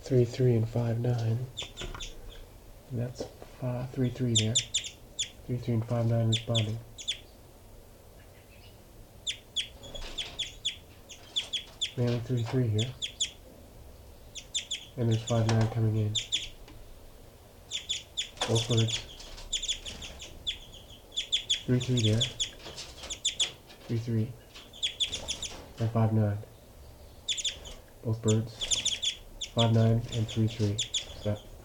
3-3 and 5-9. And that's 3-3 there. 3-3 and 5-9 responding. Manly 3-3 here. And there's 5-9 coming in. Both birds. 3-3 there. 3-3. And 5-9. Both birds. 5-9 and 3-3.